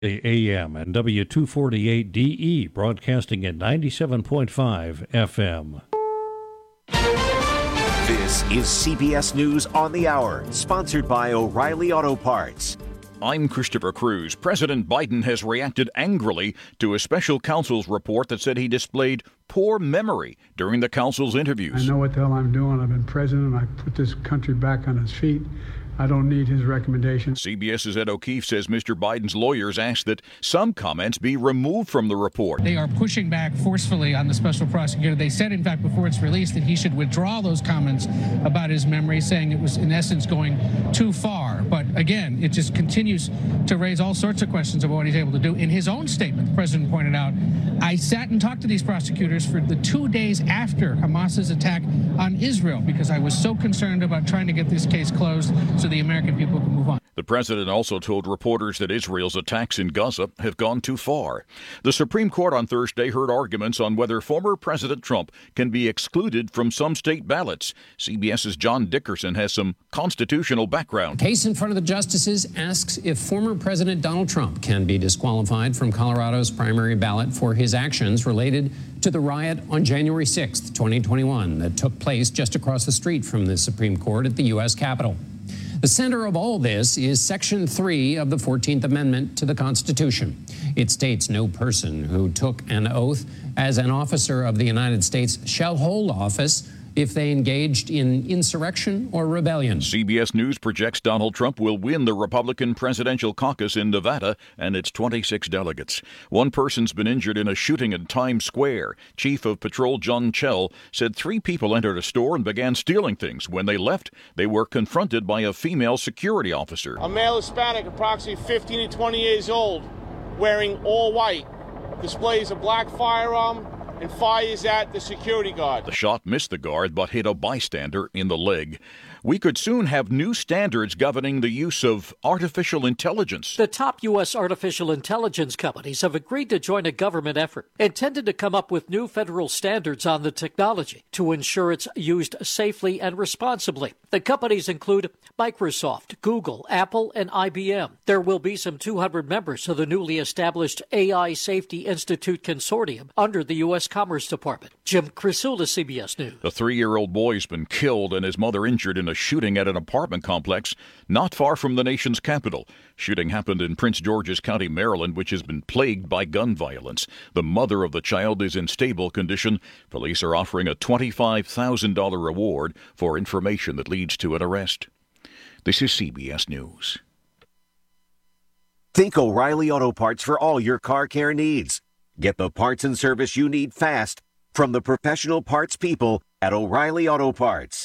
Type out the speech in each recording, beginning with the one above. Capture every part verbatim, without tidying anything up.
A M and W two forty-eight D E, broadcasting at ninety-seven point five F M. This is C B S News on the Hour, sponsored by O'Reilly Auto Parts. I'm Christopher Cruz. President Biden has reacted angrily to a special counsel's report that said he displayed poor memory during the counsel's interviews. I know what the hell I'm doing. I've been president. I put this country back on its feet. I don't need his recommendation. CBS's Ed O'Keefe says Mister Biden's lawyers asked that some comments be removed from the report. They are pushing back forcefully on the special prosecutor. They said, in fact, before it's released, that he should withdraw those comments about his memory, saying it was, in essence, going too far. But again, it just continues to raise all sorts of questions about what he's able to do. In his own statement, the president pointed out, I sat and talked to these prosecutors for the two days after Hamas's attack on Israel because I was so concerned about trying to get this case closed so the American people can move on. The president also told reporters that Israel's attacks in Gaza have gone too far. The Supreme Court on Thursday heard arguments on whether former President Trump can be excluded from some state ballots. CBS's John Dickerson has some constitutional background. Case in front of the justices asks if former President Donald Trump can be disqualified from Colorado's primary ballot for his actions related to the riot on January sixth, twenty twenty-one, that took place just across the street from the Supreme Court at the U S Capitol. The center of all this is Section three of the fourteenth Amendment to the Constitution. It states no person who took an oath as an officer of the United States shall hold office if they engaged in insurrection or rebellion. C B S News projects Donald Trump will win the Republican presidential caucus in Nevada and its twenty-six delegates. One person's been injured in a shooting in Times Square. Chief of Patrol John Chell said three people entered a store and began stealing things. When they left, they were confronted by a female security officer. A male Hispanic, approximately fifteen to twenty years old, wearing all white, displays a black firearm and fires at the security guard. The shot missed the guard but hit a bystander in the leg. We could soon have new standards governing the use of artificial intelligence. The top U S artificial intelligence companies have agreed to join a government effort intended to come up with new federal standards on the technology to ensure it's used safely and responsibly. The companies include Microsoft, Google, Apple, and I B M. There will be some two hundred members of the newly established A I Safety Institute Consortium under the U S Commerce Department. Jim Crisula, C B S News. A three-year-old boy has been killed and his mother injured in a shooting at an apartment complex not far from the nation's capital. Shooting happened in Prince George's County, Maryland, which has been plagued by gun violence. The mother of the child is in stable condition. Police are offering a twenty-five thousand dollars reward for information that leads to an arrest. This is C B S News. Think O'Reilly Auto Parts for all your car care needs. Get the parts and service you need fast from the professional parts people at O'Reilly Auto Parts.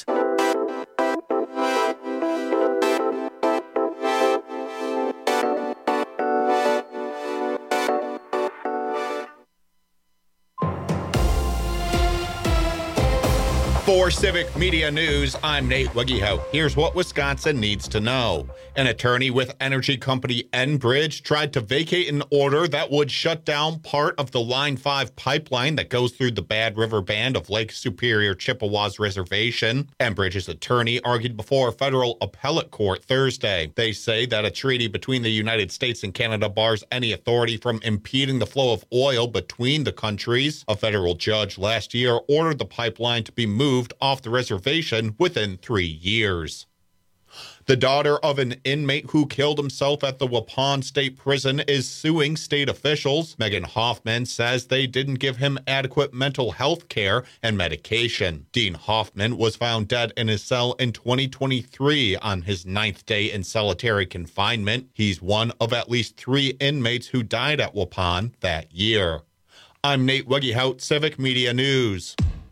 For Civic Media News, I'm Nate Wegehout. Here's what Wisconsin needs to know. An attorney with energy company Enbridge tried to vacate an order that would shut down part of the Line five pipeline that goes through the Bad River Band of Lake Superior Chippewas Reservation. Enbridge's attorney argued before a federal appellate court Thursday. They say that a treaty between the United States and Canada bars any authority from impeding the flow of oil between the countries. A federal judge last year ordered the pipeline to be moved off the reservation within three years. The daughter of an inmate who killed himself at the Waupun State Prison is suing state officials. Megan Hoffman says they didn't give him adequate mental health care and medication. Dean Hoffman was found dead in his cell in twenty twenty-three on his ninth day in solitary confinement. He's one of at least three inmates who died at Waupun that year. I'm Nate Wegehout, Civic Media News.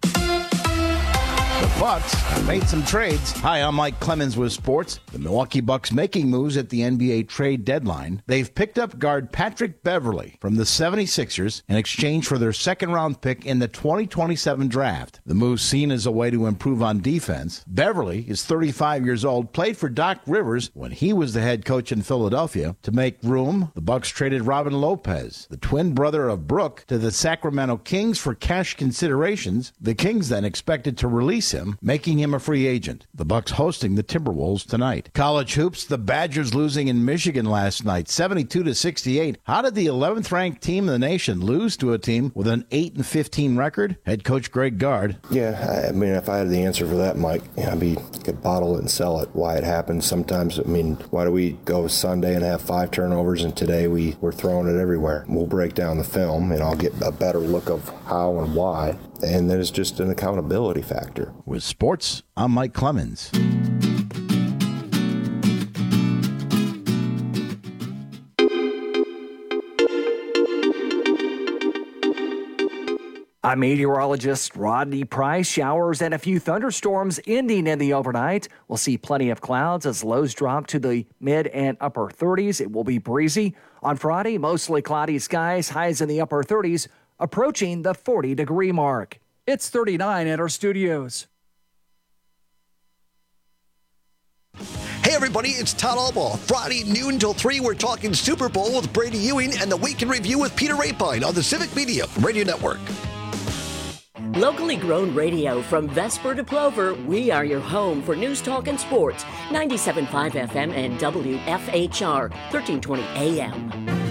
The Bucks have made some trades. Hi, I'm Mike Clemens with sports. The Milwaukee Bucks making moves at the N B A trade deadline. They've picked up guard Patrick Beverley from the seventy-sixers in exchange for their second-round pick in the twenty twenty-seven draft. The move seen as a way to improve on defense. Beverley is thirty-five years old, played for Doc Rivers when he was the head coach in Philadelphia. To make room, the Bucks traded Robin Lopez, the twin brother of Brooke, to the Sacramento Kings for cash considerations. The Kings then expected to release him him, making him a free agent. The Bucks hosting the Timberwolves tonight. College hoops, the Badgers losing in Michigan last night, seventy-two to sixty-eight. How did the eleventh ranked team in the nation lose to a team with an eight and fifteen record? Head coach Greg Gard. Yeah, I mean, if I had the answer for that, Mike, you know, I'd be could bottle it and sell it. Why it happens sometimes. I mean, why do we go Sunday and have five turnovers, and today we we're throwing it everywhere? We'll break down the film, and I'll get a better look of how and why. And then it's just an accountability factor. With sports, I'm Mike Clemens. I'm meteorologist Rodney Price. Showers and a few thunderstorms ending in the overnight. We'll see plenty of clouds as lows drop to the mid and upper thirties. It will be breezy. On Friday, mostly cloudy skies, highs in the upper thirties, approaching the forty degree mark. It's thirty-nine at our studios. Hey everybody, it's Todd Albaugh. Friday noon till three, we're talking Super Bowl with Brady Ewing and the Week in Review with Peter Rapine on the Civic Media Radio Network. Locally grown radio from Vesper to Plover, we are your home for news, talk, and sports. ninety-seven point five F M and W F H R, thirteen twenty A M.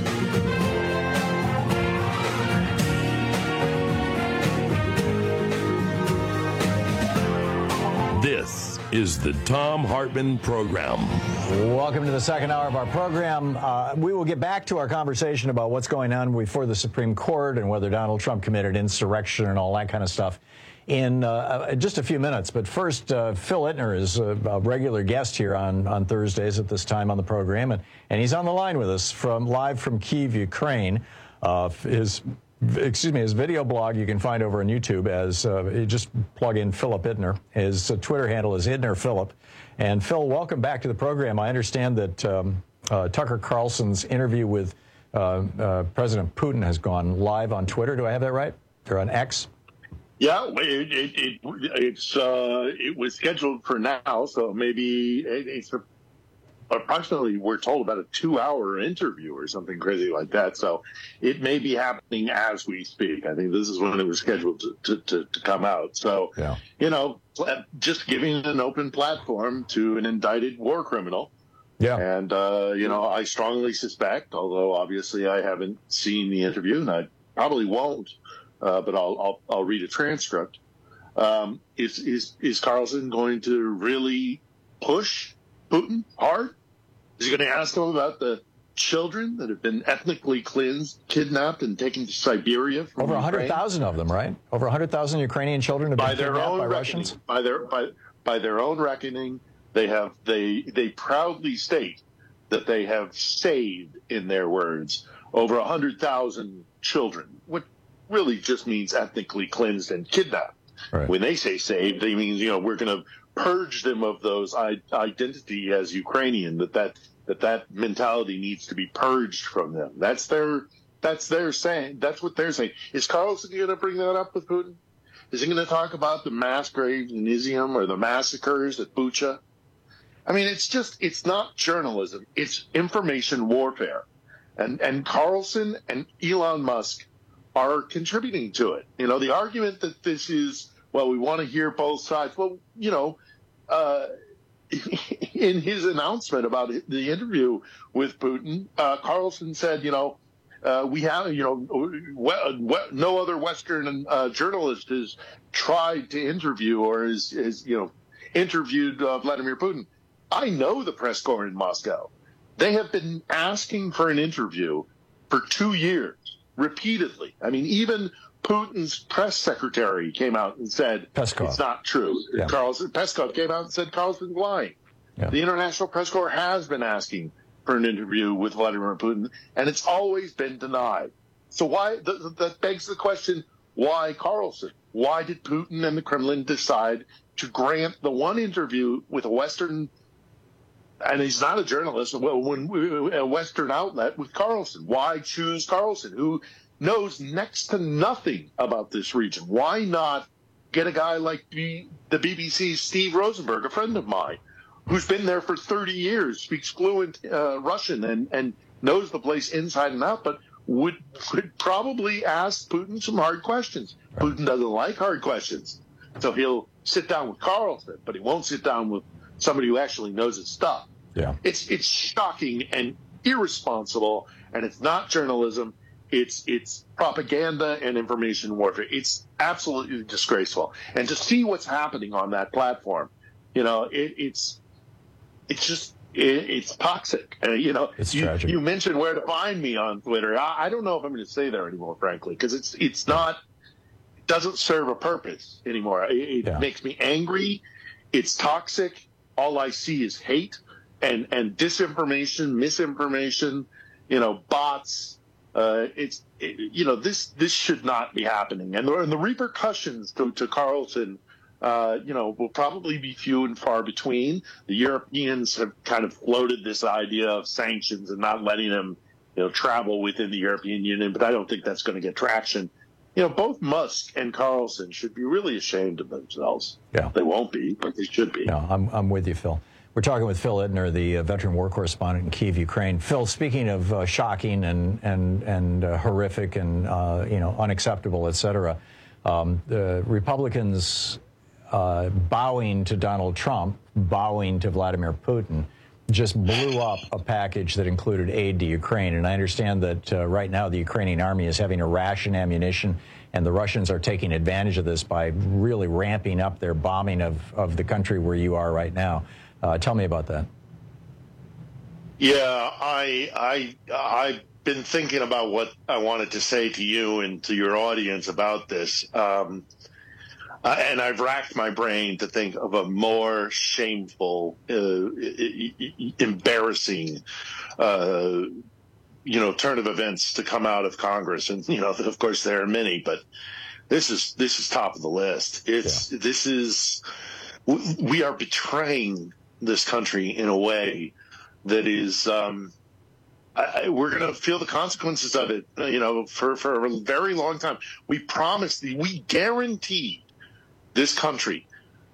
This is the Thom Hartmann Program. Welcome to the second hour of our program. Uh, we will get back to our conversation about what's going on before the Supreme Court and whether Donald Trump committed insurrection and all that kind of stuff in uh, just a few minutes. But first, uh, Phil Ittner is a, a regular guest here on, on Thursdays at this time on the program, and, and he's on the line with us from live from Kyiv, Ukraine. Uh, his Excuse me, his video blog you can find over on YouTube as uh, you just plug in Philip Ittner. His uh, Twitter handle is Ittner Philip. And Phil, welcome back to the program. I understand that um, uh, Tucker Carlson's interview with uh, uh, President Putin has gone live on Twitter. Do I have that right? Or on X? Yeah, it, it, it, it's uh, it was scheduled for now, so maybe it, it's a approximately, we're told, about a two-hour interview or something crazy like that. So it may be happening as we speak. I think this is when it was scheduled to, to, to, to come out. So, yeah. you know, just giving an open platform to an indicted war criminal. Yeah. And, uh, you know, I strongly suspect, although obviously I haven't seen the interview, and I probably won't, uh, but I'll, I'll, I'll read a transcript. Um, is, is, is Carlson going to really push Putin hard? Is he going to ask him about the children that have been ethnically cleansed, kidnapped, and taken to Siberia? From Over one hundred thousand of them, right? Over one hundred thousand Ukrainian children have been by their kidnapped own by reckoning, Russians? By their, by, by their own reckoning, they have they they proudly state that they have saved, in their words, over one hundred thousand children, what really just means ethnically cleansed and kidnapped. Right. When they say saved, they mean, you know, we're going to purge them of those I- identity as Ukrainian, that, that that that mentality needs to be purged from them. That's their that's their saying. That's what they're saying. Is Carlson going to bring that up with Putin? Is he going to talk about the mass graves in Izium or the massacres at Bucha? I mean, it's just, it's not journalism. It's information warfare. And and Carlson and Elon Musk are contributing to it. You know, the argument that this is, well, we want to hear both sides. Well, you know, uh, in his announcement about the interview with Putin, uh, Carlson said, you know, uh, we have, you know, we, we, no other Western uh, journalist has tried to interview or is, is you know, interviewed uh, Vladimir Putin. I know the press corps in Moscow. They have been asking for an interview for two years, repeatedly. I mean, even Putin's press secretary came out and said Peskov. It's not true. Yeah. Carlson, Peskov came out and said Carlson's lying. Yeah. The International Press Corps has been asking for an interview with Vladimir Putin, and it's always been denied. So why? Th- that begs the question, why Carlson? Why did Putin and the Kremlin decide to grant the one interview with a Western, and he's not a journalist, well, when, a Western outlet with Carlson? Why choose Carlson, who knows next to nothing about this region? Why not get a guy like the, the B B C's Steve Rosenberg, a friend of mine, who's been there for thirty years, speaks fluent uh, Russian and, and knows the place inside and out, but would, would probably ask Putin some hard questions. Right. Putin doesn't like hard questions. So he'll sit down with Carlson, but he won't sit down with somebody who actually knows his stuff. Yeah. It's it's shocking and irresponsible, and it's not journalism. It's it's propaganda and information warfare. It's absolutely disgraceful. And to see what's happening on that platform, you know, it, it's it's just it, it's toxic. Uh, you know, it's you, tragic. You mentioned where to find me on Twitter. I, I don't know if I'm going to stay there anymore, frankly, because it's it's not it doesn't serve a purpose anymore. It, it yeah. makes me angry. It's toxic. All I see is hate and and disinformation, misinformation. You know, bots. Uh, it's it, you know this this should not be happening, and the, and the repercussions to, to Carlson, uh, you know, will probably be few and far between. The Europeans have kind of floated this idea of sanctions and not letting them, you know, travel within the European Union, but I don't think that's going to get traction. You know, both Musk and Carlson should be really ashamed of themselves. Yeah, they won't be, but they should be. No, I'm I'm with you, Phil. We're talking with Phil Ittner, the uh, veteran war correspondent in Kyiv, Ukraine. Phil, speaking of uh, shocking and and and uh, horrific and uh, you know unacceptable, et cetera, um, the Republicans uh, bowing to Donald Trump, bowing to Vladimir Putin, just blew up a package that included aid to Ukraine. And I understand that uh, right now the Ukrainian army is having to ration ammunition, and the Russians are taking advantage of this by really ramping up their bombing of of the country where you are right now. Uh, tell me about that. Yeah, I, I, I've been thinking about what I wanted to say to you and to your audience about this. Um, uh, and I've racked my brain to think of a more shameful, uh, embarrassing, uh, you know, turn of events to come out of Congress. And, you know, of course, there are many, but this is this is top of the list. It's yeah. This is we are betraying this country in a way that is um, I, we're going to feel the consequences of it, you know, for, for a very long time. We promised, the, we guaranteed this country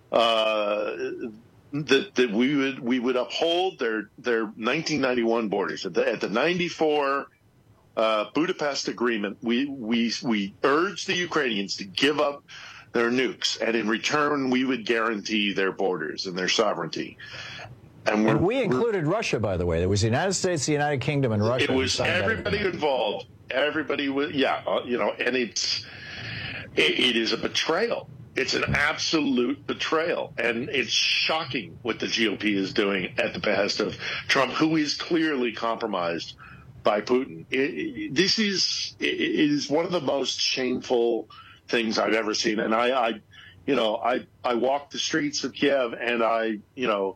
uh, that that we would we would uphold their their nineteen ninety-one borders at the, at the ninety-four uh, Budapest Agreement. We we we urged the Ukrainians to give up their nukes, and in return, we would guarantee their borders and their sovereignty. And, and we included Russia, by the way. There was the United States, the United Kingdom, and Russia. It was everybody involved. Everybody was, yeah, uh, you know, and it's it, it is a betrayal. It's an absolute betrayal, and it's shocking what the G O P is doing at the behest of Trump, who is clearly compromised by Putin. It, it, this is it, it is one of the most shameful things I've ever seen. And I, I, you know, I, I walked the streets of Kiev, and I, you know,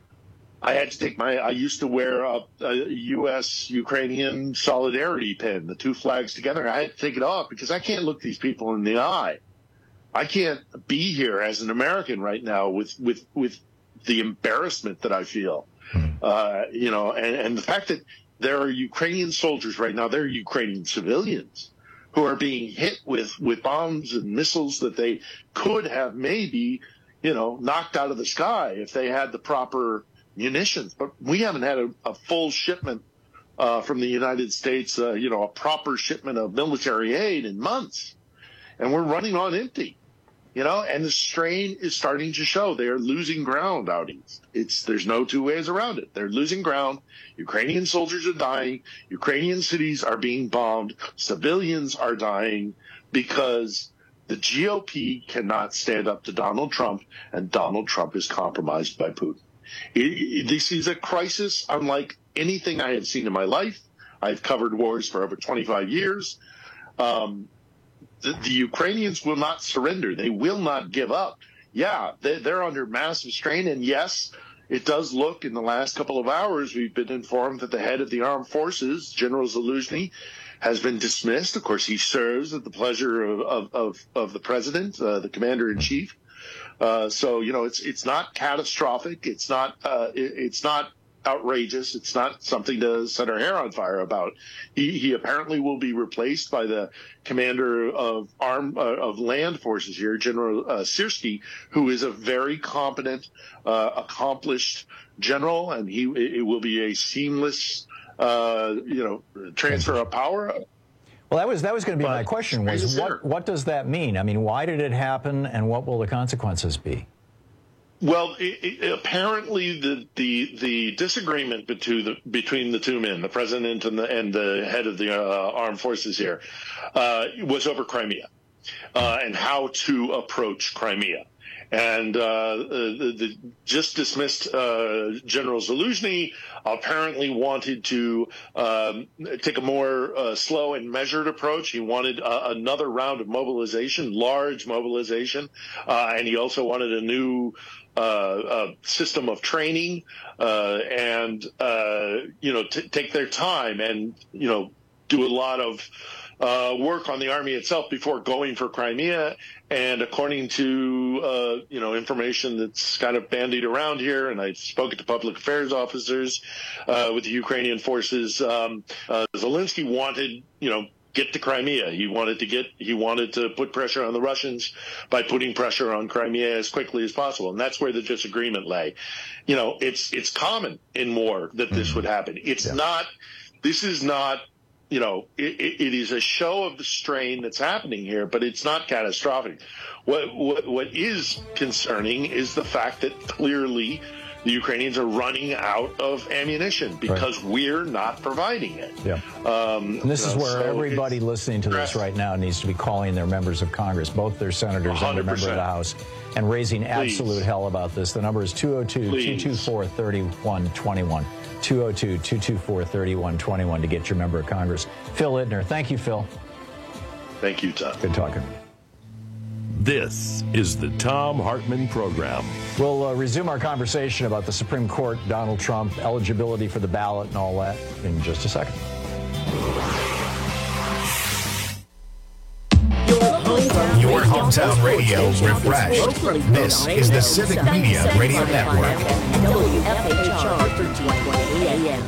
I had to take my, I used to wear a, a U S Ukrainian solidarity pin, the two flags together. I had to take it off because I can't look these people in the eye. I can't be here as an American right now with, with, with the embarrassment that I feel, uh, you know, and, and the fact that there are Ukrainian soldiers right now, there are Ukrainian civilians who are being hit with, with bombs and missiles that they could have maybe, you know, knocked out of the sky if they had the proper munitions. But we haven't had a, a full shipment uh, from the United States, uh, you know, a proper shipment of military aid in months. And we're running on empty, you know, and the strain is starting to show. They are losing ground out east. It's, there's no two ways around it. They're losing ground. Ukrainian soldiers are dying. Ukrainian cities are being bombed. Civilians are dying because the G O P cannot stand up to Donald Trump, and Donald Trump is compromised by Putin. It, it, this is a crisis unlike anything I have seen in my life. I've covered wars for over twenty-five years. Um, the, the Ukrainians will not surrender. They will not give up. Yeah, they, they're under massive strain, and yes, it does look in the last couple of hours, we've been informed that the head of the armed forces, General Zaluzhny, has been dismissed. Of course, he serves at the pleasure of, of, of, of the president, uh, the commander-in-chief. Uh, so, you know, it's it's not catastrophic. It's not uh, it, it's not outrageous. It's not something to set our hair on fire about. He, he apparently will be replaced by the commander of arm uh, of land forces here, General uh, Syrskyi, who is a very competent, uh, accomplished general, and he it will be a seamless, uh, you know, transfer of power. Well, that was that was going to be But my question, Spring was is there. what, what does that mean? I mean, why did it happen, and what will the consequences be? Well, it, it, apparently the, the the disagreement between the between the two men, the president and the and the head of the uh, armed forces here, uh, was over Crimea uh, and how to approach Crimea. And uh, the, the just dismissed uh, General Zaluzhny apparently wanted to um, take a more uh, slow and measured approach. He wanted uh, another round of mobilization, large mobilization, uh, and he also wanted a new uh, uh, system of training uh, and, uh, you know, t- take their time and, you know, do a lot of Uh, work on the army itself before going for Crimea. And according to, uh, you know, information that's kind of bandied around here, and I've spoken to public affairs officers uh, with the Ukrainian forces, um, uh, Zelensky wanted, you know, get to Crimea. He wanted to get, he wanted to put pressure on the Russians by putting pressure on Crimea as quickly as possible. And that's where the disagreement lay. You know, it's, it's common in war that this mm-hmm. would happen. It's yeah. not, this is not, you know, it, it is a show of the strain that's happening here, but it's not catastrophic. What, what what is concerning is the fact that clearly the Ukrainians are running out of ammunition because right. we're not providing it. Yeah. Um, and this you is know, where so everybody listening to this right now needs to be calling their members of Congress, both their senators and their member of the House, and raising Please. absolute hell about this. The number is two oh two, two two four, three one two one. two oh two, two two four, three one two one to get your member of Congress. Phil Idner. Thank you, Phil. Thank you, Tom. Good talking. This is the Thom Hartmann Program. We'll uh, resume our conversation about the Supreme Court, Donald Trump, eligibility for the ballot and all that in just a second. Your hometown radio refreshed. This is the Civic Media Radio Network. W F H R thirteen twenty A M.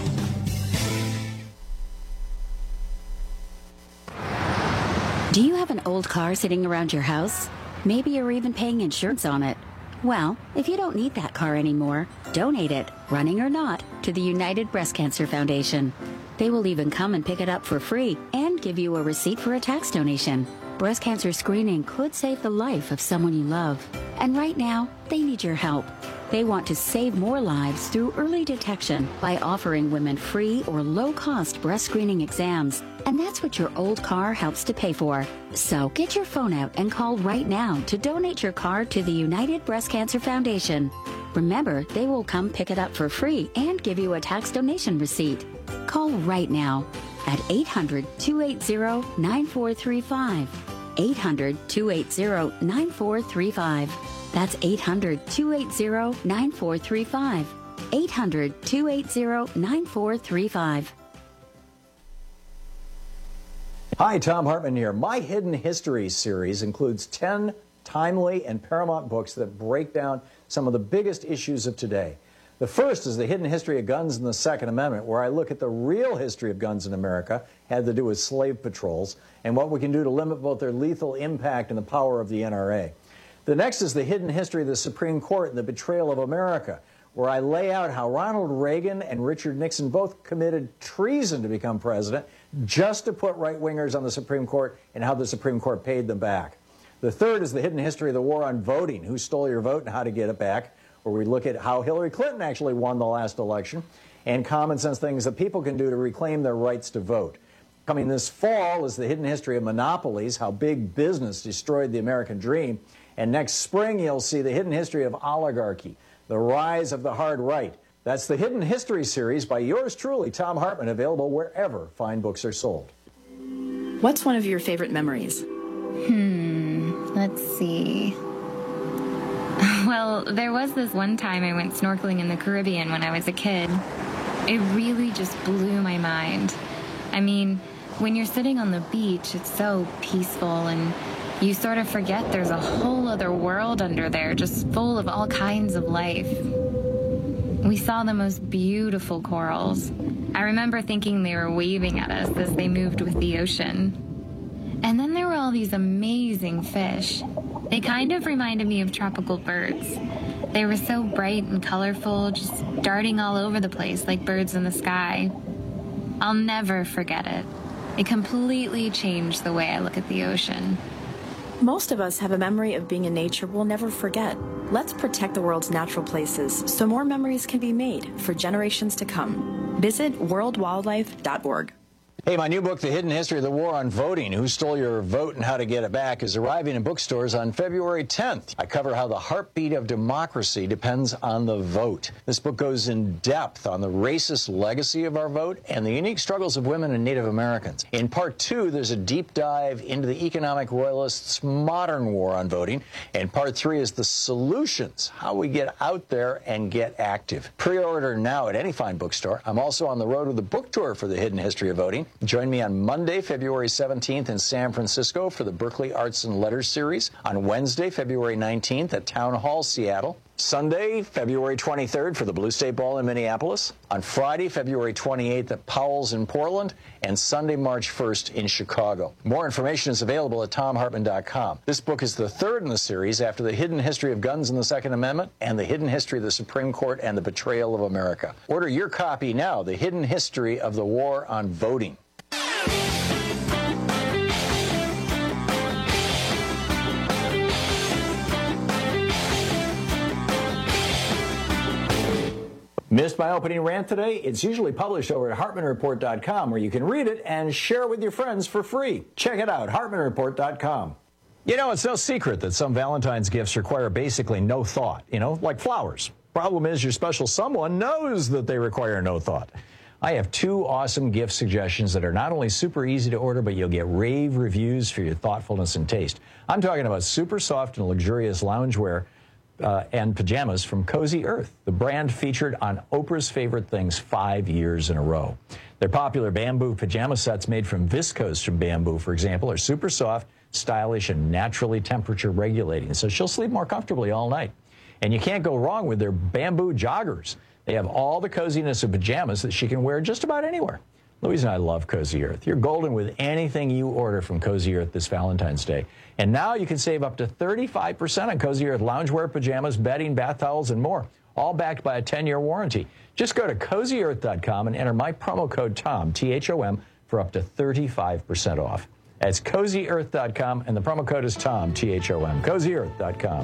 Do you have an old car sitting around your house? Maybe you're even paying insurance on it. Well, if you don't need that car anymore, donate it, running or not, to the United Breast Cancer Foundation. They will even come and pick it up for free and give you a receipt for a tax donation. Breast cancer screening could save the life of someone you love. And right now, they need your help. They want to save more lives through early detection by offering women free or low-cost breast screening exams. And that's what your old car helps to pay for. So get your phone out and call right now to donate your car to the United Breast Cancer Foundation. Remember, they will come pick it up for free and give you a tax donation receipt. Call right now at eight hundred, two eight zero, nine four three five. eight hundred, two eight zero, nine four three five. That's eight hundred, two eight zero, nine four three five. eight hundred, two eight zero, nine four three five. Hi, Thom Hartmann here. My Hidden History series includes ten timely and paramount books that break down some of the biggest issues of today. The first is The Hidden History of Guns and the Second Amendment, where I look at the real history of guns in America, had to do with slave patrols, and what we can do to limit both their lethal impact and the power of the N R A. The next is The Hidden History of the Supreme Court and the Betrayal of America, where I lay out how Ronald Reagan and Richard Nixon both committed treason to become president just to put right-wingers on the Supreme Court and how the Supreme Court paid them back. The third is The Hidden History of the War on Voting, who stole your vote and how to get it back, where we look at how Hillary Clinton actually won the last election and common sense things that people can do to reclaim their rights to vote. Coming this fall is The Hidden History of Monopolies, how big business destroyed the American dream. And next spring, you'll see The Hidden History of Oligarchy, the rise of the hard right. That's the Hidden History series by yours truly, Thom Hartmann, available wherever fine books are sold. What's one of your favorite memories? Hmm, let's see. Well, there was this one time I went snorkeling in the Caribbean when I was a kid. It really just blew my mind. I mean, when you're sitting on the beach, it's so peaceful and you sort of forget there's a whole other world under there, just full of all kinds of life. We saw the most beautiful corals. I remember thinking they were waving at us as they moved with the ocean. And then there were all these amazing fish. They kind of reminded me of tropical birds. They were so bright and colorful, just darting all over the place like birds in the sky. I'll never forget it. It completely changed the way I look at the ocean. Most of us have a memory of being in nature we'll never forget. Let's protect the world's natural places so more memories can be made for generations to come. Visit world wildlife dot org. Hey, my new book, The Hidden History of the War on Voting, Who Stole Your Vote and How to Get It Back, is arriving in bookstores on February tenth. I cover how the heartbeat of democracy depends on the vote. This book goes in depth on the racist legacy of our vote and the unique struggles of women and Native Americans. In part two, there's a deep dive into the economic royalists' modern war on voting. And part three is the solutions, how we get out there and get active. Pre-order now at any fine bookstore. I'm also on the road with a book tour for The Hidden History of Voting. Join me on Monday, February seventeenth in San Francisco for the Berkeley Arts and Letters series. On Wednesday, February nineteenth at Town Hall, Seattle. Sunday, February twenty-third for the Blue State Ball in Minneapolis. On Friday, February twenty-eighth at Powell's in Portland. And Sunday, March first in Chicago. More information is available at tom hartman dot com. This book is the third in the series after The Hidden History of Guns and the Second Amendment and The Hidden History of the Supreme Court and the Betrayal of America. Order your copy now, The Hidden History of the War on Voting. Missed my opening rant today? It's usually published over at hartman report dot com, where you can read it and share it with your friends for free. Check it out, hartman report dot com. You know, it's no secret that some Valentine's gifts require basically no thought, you know, like flowers. Problem is, your special someone knows that they require no thought. I have two awesome gift suggestions that are not only super easy to order, but you'll get rave reviews for your thoughtfulness and taste. I'm talking about super soft and luxurious loungewear uh, and pajamas from Cozy Earth, the brand featured on Oprah's Favorite Things five years in a row. Their popular bamboo pajama sets made from viscose from bamboo, for example, are super soft, stylish, and naturally temperature regulating, so she'll sleep more comfortably all night. And you can't go wrong with their bamboo joggers. They have all the coziness of pajamas that she can wear just about anywhere. Louise and I love Cozy Earth. You're golden with anything you order from Cozy Earth this Valentine's Day. And now you can save up to thirty-five percent on Cozy Earth loungewear, pajamas, bedding, bath towels, and more, all backed by a ten-year warranty. Just go to cozy earth dot com and enter my promo code TOM, T H O M, for up to thirty-five percent off. That's cozy earth dot com, and the promo code is TOM, T H O M, cozy earth dot com.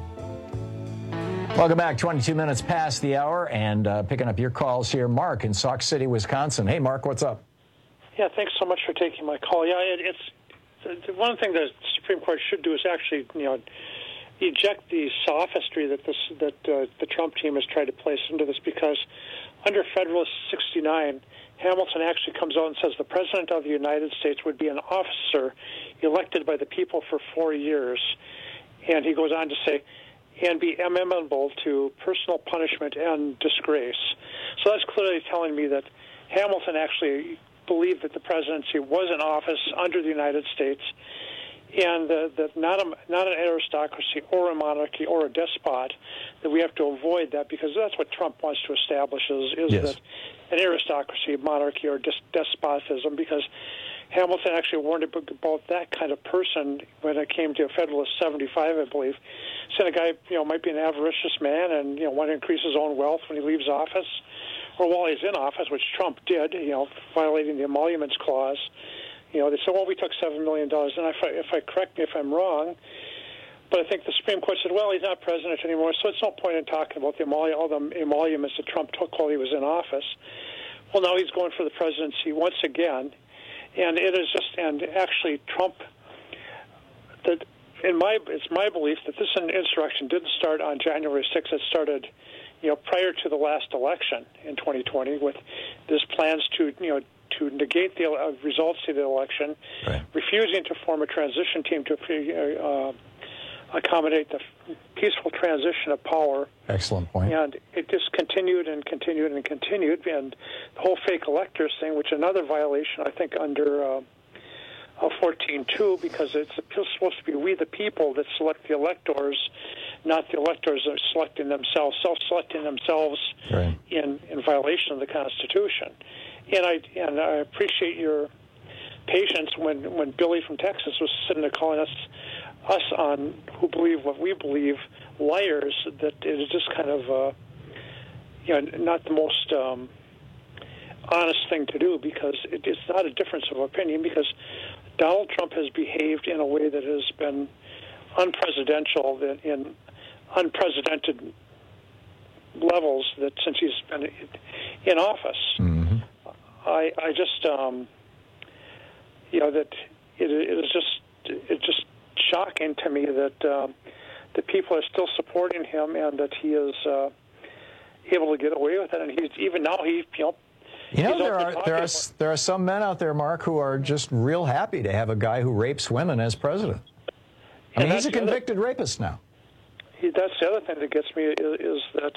Welcome back. twenty-two minutes past the hour, and uh, picking up your calls here. Mark in Sauk City, Wisconsin. Hey, Mark, what's up? Yeah, thanks so much for taking my call. Yeah, it, it's uh, one thing the Supreme Court should do is actually, you know, eject the sophistry that this that uh, the Trump team has tried to place into this, because under Federalist sixty-nine, Hamilton actually comes out and says the President of the United States would be an officer elected by the people for four years, and he goes on to say, and be amenable to personal punishment and disgrace. So that's clearly telling me that Hamilton actually believed that the presidency was an office under the United States, and uh, that not a, not an aristocracy or a monarchy or a despot, that we have to avoid that, because that's what Trump wants to establish is, is yes. that an aristocracy, monarchy, or dis- despotism, because Hamilton actually warned about that kind of person when it came to Federalist seventy-five, I believe. Said a guy, you know, might be an avaricious man and, you know, want to increase his own wealth when he leaves office, or while he's in office, which Trump did, you know, violating the emoluments clause. You know, they said, well, we took seven million dollars. And if I, if I correct me if I'm wrong, but I think the Supreme Court said, well, he's not president anymore, so it's no point in talking about the emolu- all the emoluments that Trump took while he was in office. Well, now he's going for the presidency once again. And it is just, and actually Trump, that in my, it's my belief that this insurrection didn't start on January sixth. It started, you know, prior to the last election in twenty twenty, with this plans to, you know, to negate the uh, results of the election, right. refusing to form a transition team to uh, accommodate the peaceful transition of power. Excellent point. And it just continued and continued and continued. And the whole fake electors thing, which is another violation, I think, under uh, fourteen two, because it's supposed to be we the people that select the electors, not the electors are selecting themselves, self-selecting themselves right. in, in violation of the Constitution. And I and I appreciate your patience when, when Billy from Texas was sitting there calling us us on who believe what we believe liars, that it is just kind of uh, you know not the most um, honest thing to do, because it, it's not a difference of opinion, because Donald Trump has behaved in a way that has been unprecedented in unprecedented levels that since he's been in office. Mm-hmm. I, I just, um, you know, that it, it is just, it's just shocking to me that um, the people are still supporting him and that he is uh, able to get away with it. And he's even now he, you know, You know, he's there open are talking there are about- there are some men out there, Mark, who are just real happy to have a guy who rapes women as president. I And mean, he's that's a the other- convicted rapist now. He, that's the other thing that gets me is, is that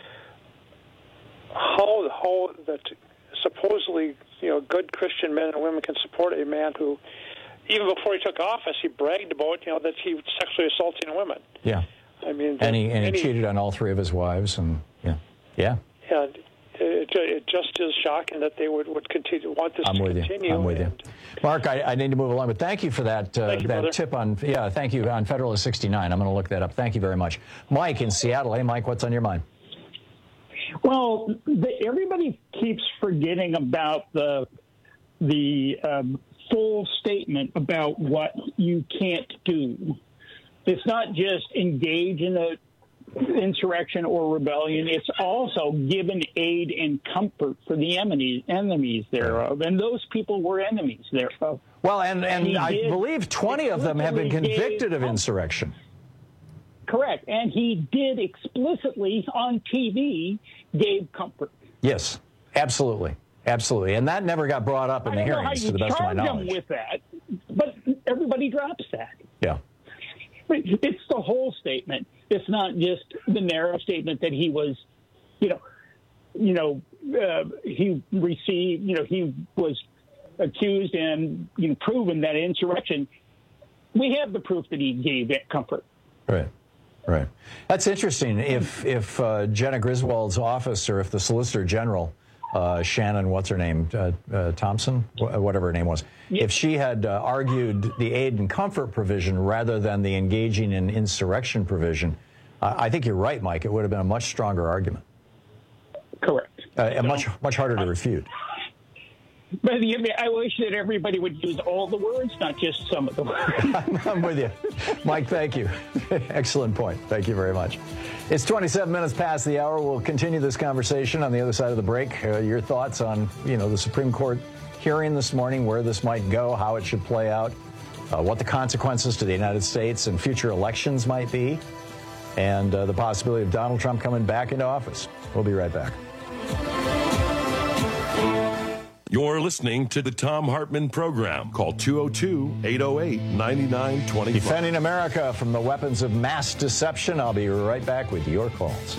how how that supposedly, you know, good Christian men and women can support a man who, even before he took office, he bragged about, you know, that he was sexually assaulting women. Yeah. I mean, And he and he any- cheated on all three of his wives, and yeah, yeah. Yeah, it, it just is shocking that they would, would continue want this I'm to with continue. you. I'm with you. Mark, I, I need to move along, but thank you for that uh, Thank you, that brother. tip on, yeah, thank you, on Federalist sixty-nine. I'm going to look that up. Thank you very much. Mike in Seattle. Hey, Mike, what's on your mind? Well, the, everybody keeps forgetting about the the um, full statement about what you can't do. It's not just engage in a insurrection or rebellion. It's also given aid and comfort for the enemies, enemies thereof, and those people were enemies thereof. Well, and, and He I did believe twenty of them have been explicitly convicted gave of insurrection. Correct. And he did explicitly on T V gave comfort. Yes, absolutely. Absolutely. And that never got brought up in the I don't know how hearings, you to the best of my charge him knowledge. with that, but everybody drops that. Yeah. But it's the whole statement. It's not just the narrow statement that he was, you know, you know, uh, he received, you know, he was accused and, you know, proven that insurrection. We have the proof that he gave it comfort. Right. Right. That's interesting. If if uh, Jenna Griswold's office, or if the Solicitor General, uh, Shannon, what's her name, uh, uh, Thompson, Wh- whatever her name was, if she had uh, argued the aid and comfort provision rather than the engaging in insurrection provision, uh, I think you're right, Mike. It would have been a much stronger argument. Correct. Uh, and much much harder to refute. But I mean, I wish that everybody would use all the words, not just some of the words. I'm with you. Mike, thank you. Excellent point. Thank you very much. It's twenty-seven minutes past the hour. We'll continue this conversation on the other side of the break. Uh, your thoughts on, you know, the Supreme Court hearing this morning, where this might go, how it should play out, uh, what the consequences to the United States and future elections might be, and uh, the possibility of Donald Trump coming back into office. We'll be right back. You're listening to the Thom Hartmann Program. Call two oh two, eight oh eight, nine nine two five. Defending America from the weapons of mass deception. I'll be right back with your calls.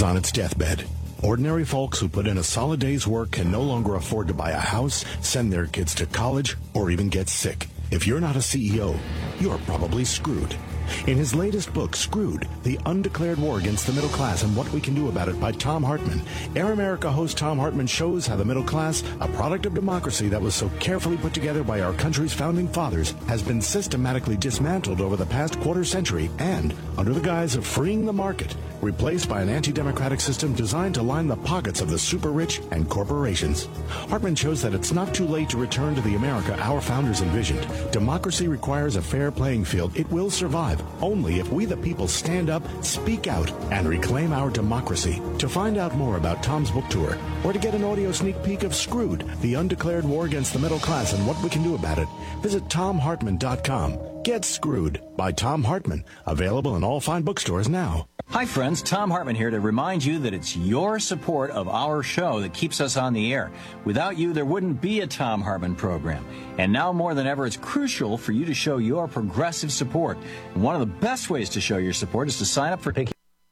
on its deathbed. Ordinary folks who put in a solid day's work can no longer afford to buy a house, send their kids to college, or even get sick. If you're not a C E O, you're probably screwed. In his latest book, Screwed, The Undeclared War Against the Middle Class and What We Can Do About It by Tom Hartman, Air America host Tom Hartman shows how the middle class, a product of democracy that was so carefully put together by our country's founding fathers, has been systematically dismantled over the past quarter century and, under the guise of freeing the market, replaced by an anti-democratic system designed to line the pockets of the super rich and corporations. Hartman shows that it's not too late to return to the America our founders envisioned. Democracy requires a fair playing field. It will survive only if we the people stand up, speak out, and reclaim our democracy. To find out more about Tom's book tour, or to get an audio sneak peek of Screwed, The Undeclared War Against the Middle Class and What We Can Do About It, visit tom hartman dot com. Get Screwed by Tom Hartman. Available in all fine bookstores now. Hi, friends. Tom Hartman here to remind you that it's your support of our show that keeps us on the air. Without you, there wouldn't be a Tom Hartman program. And now more than ever, it's crucial for you to show your progressive support. And one of the best ways to show your support is to sign up for Picky.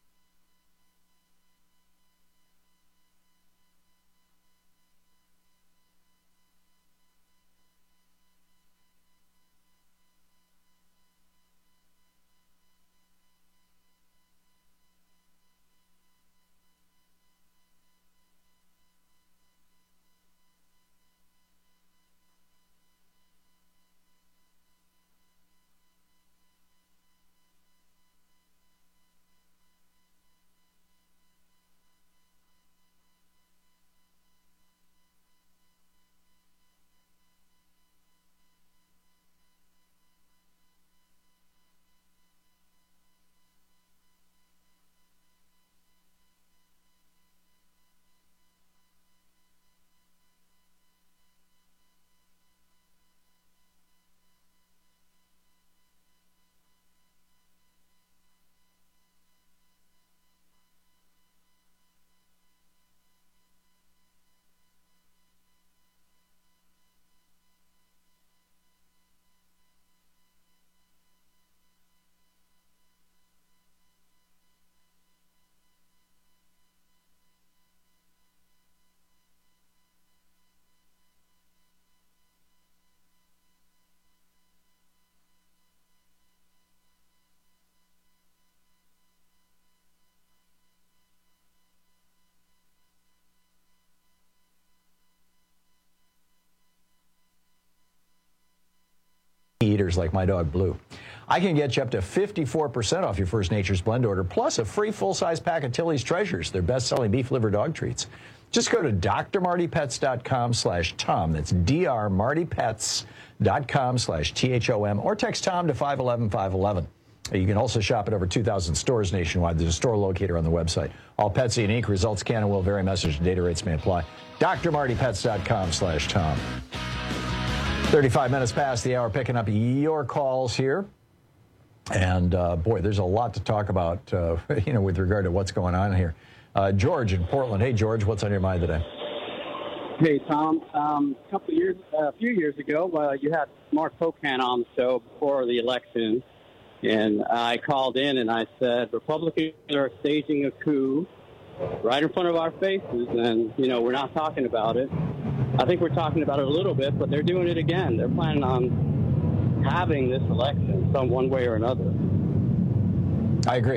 Eaters like my dog Blue. I can get you up to fifty-four percent off your first Nature's Blend order, plus a free full-size pack of Tilly's Treasures, their best-selling beef liver dog treats. Just go to d r marty pets dot com slash Tom. That's d r marty pets dot com slash T H O M, or text Tom to five one one five one one. You can also shop at over two thousand stores nationwide. There's a store locator on the website. All pets are unique. Results can and will vary. Message and data rates may apply. d r marty pets dot com slash Tom. thirty-five minutes past the hour, picking up your calls here. And, uh, boy, there's a lot to talk about, uh, you know, with regard to what's going on here. Uh, George in Portland. Hey, George, what's on your mind today? Hey, Tom. Um, a couple of years, uh, a few years ago, uh, you had Mark Pocan on the show before the election. And I called in and I said, Republicans are staging a coup right in front of our faces. And, you know, we're not talking about it. I think we're talking about it a little bit, but they're doing it again. They're planning on having this election some one way or another. I agree.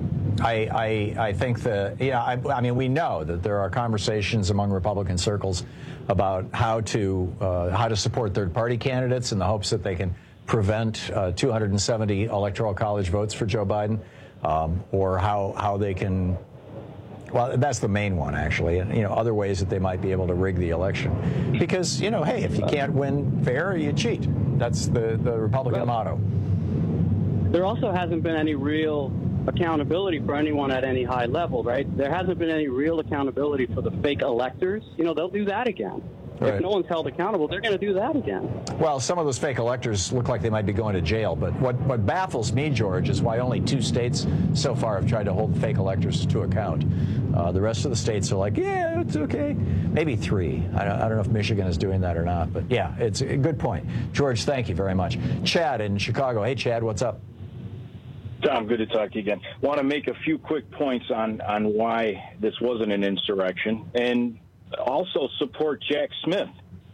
I, I, I think that, yeah, I, I mean, we know that there are conversations among Republican circles about how to uh, how to support third-party candidates in the hopes that they can prevent uh, two hundred seventy electoral college votes for Joe Biden, um, or how how they can. Well, that's the main one, actually, and, you know, other ways that they might be able to rig the election. Because, you know, hey, if you can't win fair, you cheat. That's the, the Republican motto. There also hasn't been any real accountability for anyone at any high level, right? There hasn't been any real accountability for the fake electors. You know, they'll do that again. Right. If no one's held accountable, they're going to do that again. Well, some of those fake electors look like they might be going to jail. But what, what baffles me, George, is why only two states so far have tried to hold fake electors to account. Uh, the rest of the states are like, yeah, it's okay. Maybe three. I don't, I don't know if Michigan is doing that or not. But, yeah, it's a good point. George, thank you very much. Chad in Chicago. Hey, Chad, what's up? Tom, good to talk to you again. Want to make a few quick points on, on why this wasn't an insurrection, and also support Jack Smith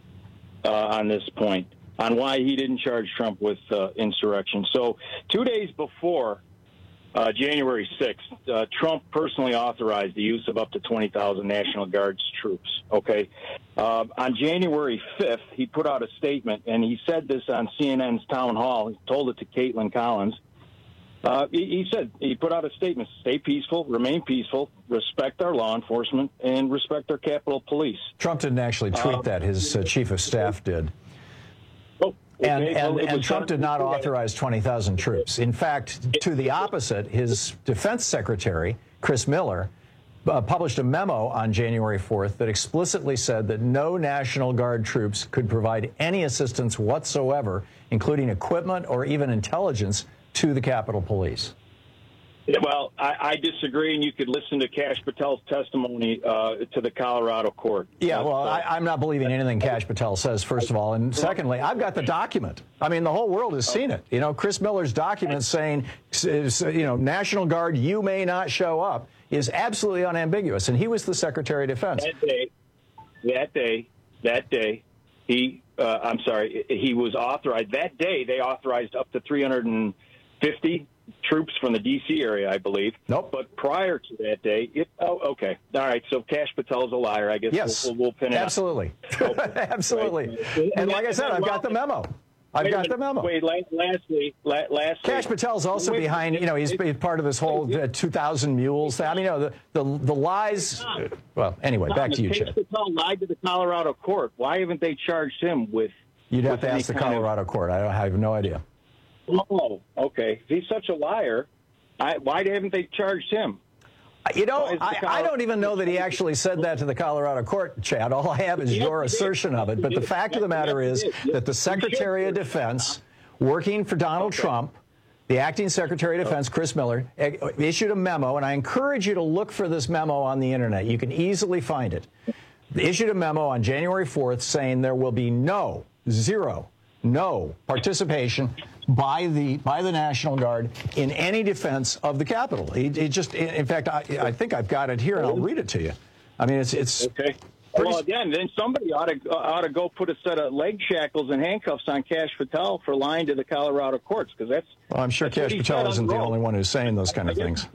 uh, on this point, on why he didn't charge Trump with uh, insurrection. So two days before uh, January sixth, uh, Trump personally authorized the use of up to twenty thousand National Guard's troops, okay? Uh, on January fifth, he put out a statement, and he said this on C N N's Town Hall. He told it to Caitlin Collins. Uh, he, he said, he put out a statement, stay peaceful, remain peaceful, respect our law enforcement, and respect our Capitol Police. Trump didn't actually tweet uh, that. His uh, chief of staff did. Oh, okay. And, and, well, and Trump did not authorize twenty thousand troops. In fact, to the opposite, his defense secretary, Chris Miller, uh, published a memo on January fourth that explicitly said that no National Guard troops could provide any assistance whatsoever, including equipment or even intelligence, to the Capitol Police. Yeah, well, I, I disagree, and you could listen to Kash Patel's testimony uh, to the Colorado court. Yeah, well, I, I'm not believing anything Kash Patel says, first of all. And secondly, I've got the document. I mean, the whole world has seen it. You know, Chris Miller's document saying, you know, National Guard, you may not show up, is absolutely unambiguous. And he was the Secretary of Defense. That day, that day, that day, he, uh, I'm sorry, he was authorized. That day, they authorized up to three hundred fifty troops from the D C area, I believe. Nope. But prior to that day, it, oh, okay. All right, so Kash Patel's a liar, I guess. Yes, we'll, we'll pin it absolutely. Absolutely. Right. And like I said, I've got the memo. I've got the memo. Wait, lastly, lastly. Kash Patel's also wait, behind, you know, he's part of this whole uh, two thousand mules thing. I mean, you know, the, the, the lies. Uh, well, anyway, Tom, back to you, Kash Chip. Patel lied to the Colorado court. Why haven't they charged him with? You'd have with to ask the Colorado of, court. I, don't, I have no idea. Oh, okay. If he's such a liar, I, why haven't they charged him? You know, I, I don't even know that he actually said that to the Colorado court, Chad. All I have is your assertion of it. But the fact of the matter is that the Secretary of Defense, working for Donald Trump, the acting Secretary of Defense, Chris Miller, issued a memo, and I encourage you to look for this memo on the Internet. You can easily find it. They issued a memo on January fourth saying there will be no, zero, no participation by the by the National Guard in any defense of the Capitol. It, it just, in fact, I, I think I've got it here, and I'll read it to you. I mean, it's it's okay. Well, again, then somebody ought to ought to go put a set of leg shackles and handcuffs on Kash Patel for lying to the Colorado courts, because that's. Well, I'm sure Kash Patel isn't the only one who's saying those kind of things.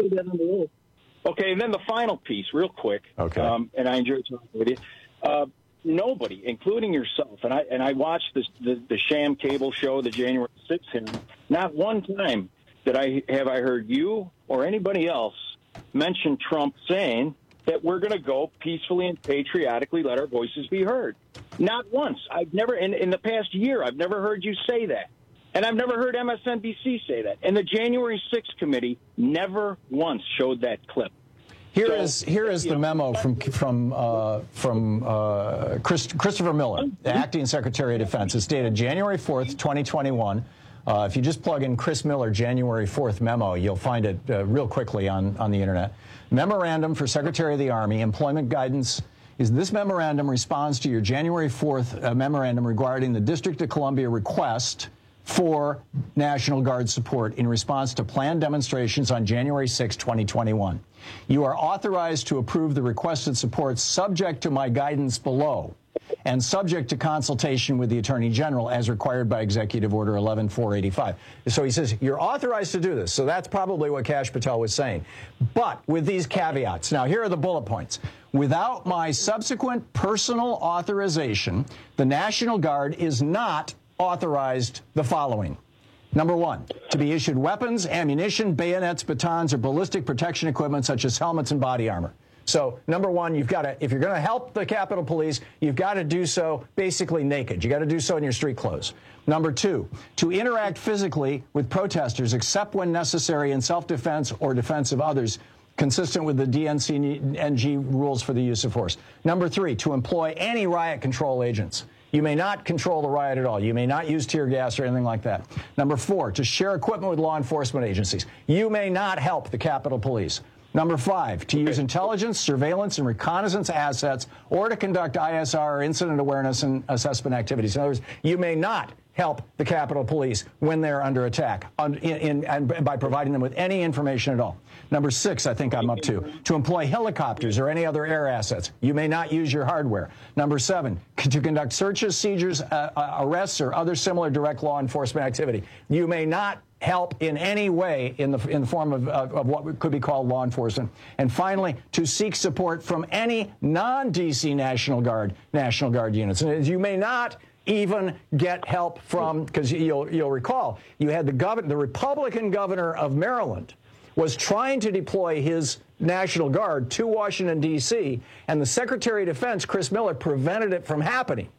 Okay, and then the final piece, real quick. Okay. Um, and I enjoyed talking with you. Uh, Nobody, including yourself, and I and I watched this, the the sham cable show, the January sixth hearing. Not one time did I have I heard you or anybody else mention Trump saying that we're going to go peacefully and patriotically let our voices be heard. Not once. I've never in in the past year. I've never heard you say that, and I've never heard M S N B C say that. And the January sixth committee never once showed that clip. Here so, is here is the know, memo from from uh, from uh, Chris, Christopher Miller, the acting Secretary of Defense. It's dated January fourth, twenty twenty-one. Uh, if you just plug in Chris Miller January fourth memo, you'll find it uh, real quickly on on the internet. Memorandum for Secretary of the Army, employment guidance. Is this memorandum responds to your January fourth uh, memorandum regarding the District of Columbia request for National Guard support in response to planned demonstrations on January sixth, twenty twenty-one. You are authorized to approve the requested support subject to my guidance below and subject to consultation with the Attorney General as required by Executive Order eleven four eighty-five. So he says, you're authorized to do this. So that's probably what Kash Patel was saying. But with these caveats. Now, here are the bullet points. Without my subsequent personal authorization, the National Guard is not authorized the following. Number one, to be issued weapons, ammunition, bayonets, batons, or ballistic protection equipment such as helmets and body armor. So, number one, you've got to, if you're going to help the Capitol Police, you've got to do so basically naked. You got to do so in your street clothes. Number two, to interact physically with protesters except when necessary in self-defense or defense of others, consistent with the D N C N G rules for the use of force. Number three, to employ any riot control agents. You may not control the riot at all. You may not use tear gas or anything like that. Number four, to share equipment with law enforcement agencies. You may not help the Capitol Police. Number five, to use intelligence, surveillance, and reconnaissance assets, or to conduct I S R or incident awareness and assessment activities. In other words, you may not help the Capitol Police when they're under attack in, in, and by providing them with any information at all. Number six, I think I'm up to, to employ helicopters or any other air assets. You may not use your hardware. Number seven, to conduct searches, seizures, uh, uh, arrests, or other similar direct law enforcement activity. You may not help in any way in the in the form of, of, of what could be called law enforcement. And finally, to seek support from any non-D C National Guard, National Guard units. And you may not even get help from, because you'll, you'll recall, you had the governor, the Republican governor of Maryland was trying to deploy his National Guard to Washington, D C, and the Secretary of Defense, Chris Miller, prevented it from happening.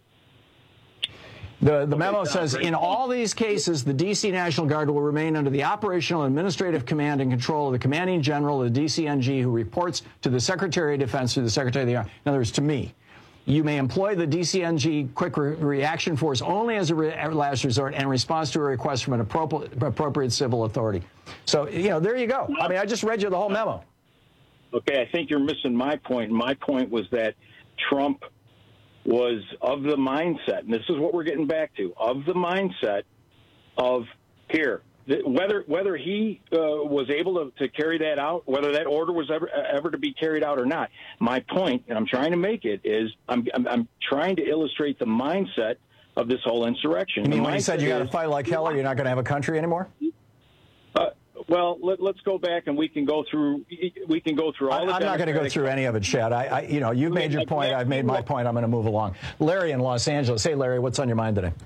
The, the memo says, in all these cases, the D C National Guard will remain under the operational and administrative command and control of the commanding general of the D C N G, who reports to the Secretary of Defense through the Secretary of the Army. In other words, to me. You may employ the D C N G Quick Re Reaction Force only as a re last resort and in response to a request from an appropriate, appropriate civil authority. So, you know, there you go. I mean, I just read you the whole memo. Okay, I think you're missing my point. My point was that Trump was of the mindset, and this is what we're getting back to, of the mindset of here, whether whether he uh, was able to, to carry that out, whether that order was ever ever to be carried out or not. My point, and I'm trying to make it, is I'm I'm, I'm trying to illustrate the mindset of this whole insurrection. You mean the when he said you got to fight like hell or you're not going to have a country anymore? Uh, well, let, let's go back and we can go through. We can go through all. I, the I'm not going to go through any of it, Chad. I, I you know, you've made your point. I've made my point. I'm going to move along. Larry in Los Angeles. Hey, Larry, what's on your mind today?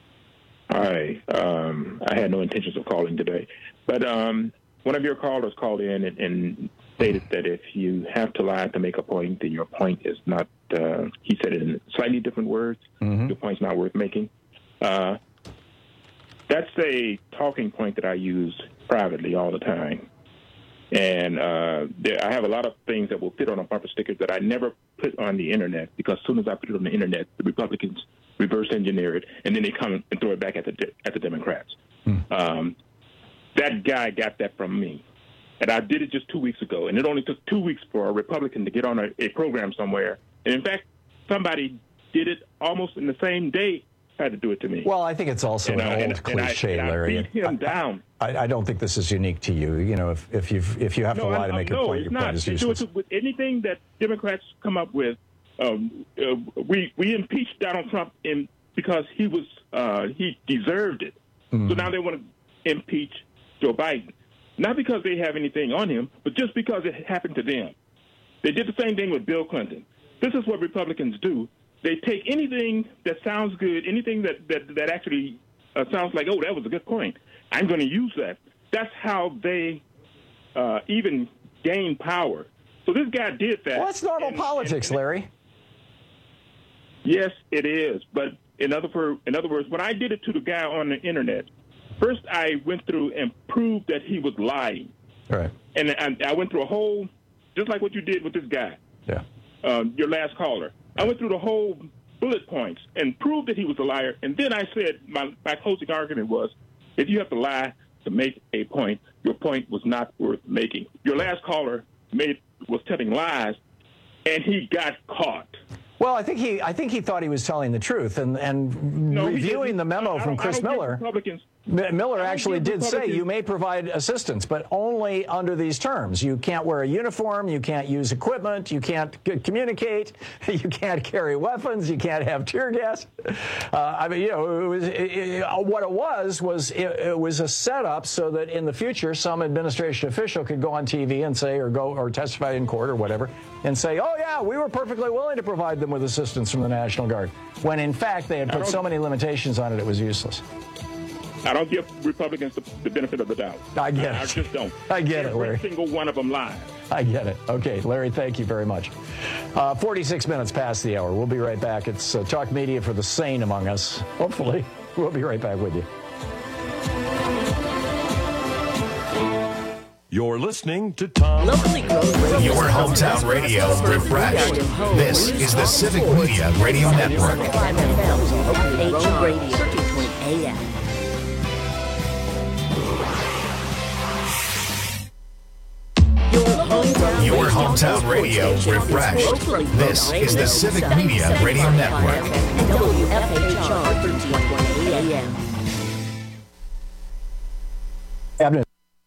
Hi. Um, I had no intentions of calling today, but um, one of your callers called in and, and stated that if you have to lie to make a point, then your point is not. Uh, he said it in slightly different words. Mm-hmm. Your point's not worth making. Uh, that's a talking point that I use privately all the time. And uh, there, I have a lot of things that will fit on a bumper sticker that I never put on the Internet, because as soon as I put it on the Internet, the Republicans reverse engineer it, and then they come and throw it back at the at the Democrats. Hmm. Um, that guy got that from me. And I did it just two weeks ago, and it only took two weeks for a Republican to get on a, a program somewhere. And, in fact, somebody did it almost in the same day, tried to do it to me. Well, I think it's also and, an uh, old and, cliche, and I, Larry. And I beat him down. I, I don't think this is unique to you. You know, if, if, you've, if you have no, to lie I, to make no, a point, your not. point is They useless. do it with anything that Democrats come up with. Um, uh, we, we impeached Donald Trump in because he was uh, he deserved it. Mm-hmm. So now they want to impeach Joe Biden, not because they have anything on him, but just because it happened to them. They did the same thing with Bill Clinton. This is what Republicans do. They take anything that sounds good, anything that that, that actually uh, sounds like, oh, that was a good point, I'm going to use that. That's how they uh, even gain power. So this guy did that. Well, that's normal and, politics, and, Larry. Yes, it is. But in other, for, in other words, when I did it to the guy on the Internet, first I went through and proved that he was lying. Right. And I, I went through a whole, just like what you did with this guy, yeah, um, your last caller. I went through the whole bullet points and proved that he was a liar. And then I said, my, my closing argument was, if you have to lie to make a point, your point was not worth making. Your last caller made was telling lies, and he got caught. Well, I think he I think he thought he was telling the truth, and and no, reviewing the memo from Chris Miller, Miller actually did say you may provide assistance, but only under these terms. You can't wear a uniform, you can't use equipment, you can't communicate, you can't carry weapons, you can't have tear gas. Uh, I mean, you know, it was, it, it, what it was was it, it was a setup so that in the future some administration official could go on T V and say, or go or testify in court or whatever, and say, oh yeah, we were perfectly willing to provide them with assistance from the National Guard, when in fact they had put so many limitations on it, it was useless. I don't give Republicans the, the benefit of the doubt. I get I, it. I just don't. I get Every it, Larry. Every single one of them lies. I get it. Okay, Larry, thank you very much. Uh, forty-six minutes past the hour. We'll be right back. It's uh, Talk Media for the sane among us. Hopefully. We'll be right back with you. You're listening to Tom. Locally grown radio. Your hometown radio refreshed. This is the Civic Media Radio Network. five F M, H R Radio, thirteen twenty A M. Your home Your hometown radio refreshed. This is the Civic Media Radio Network. W F H R thirteen twenty A M. Cabinet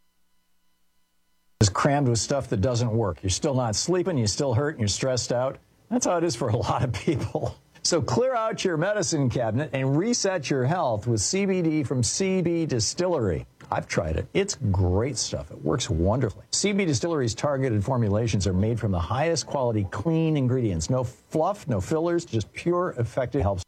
is crammed with stuff that doesn't work. You're still not sleeping, you still hurt, and you're stressed out. That's how it is for a lot of people. So clear out your medicine cabinet and reset your health with C B D from C B Distillery. I've tried it. It's great stuff. It works wonderfully. C B Distillery's targeted formulations are made from the highest quality, clean ingredients. No fluff, no fillers, just pure, effective help